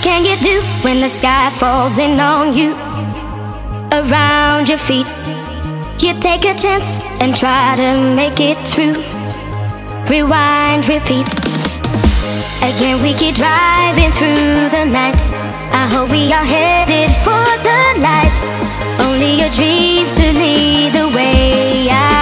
can you do when the sky falls in on you? Around your feet, you take a chance and try to make it through. Rewind, repeat. Again we keep driving through the night. I hope we are headed for the lights. Only your dreams to lead the way.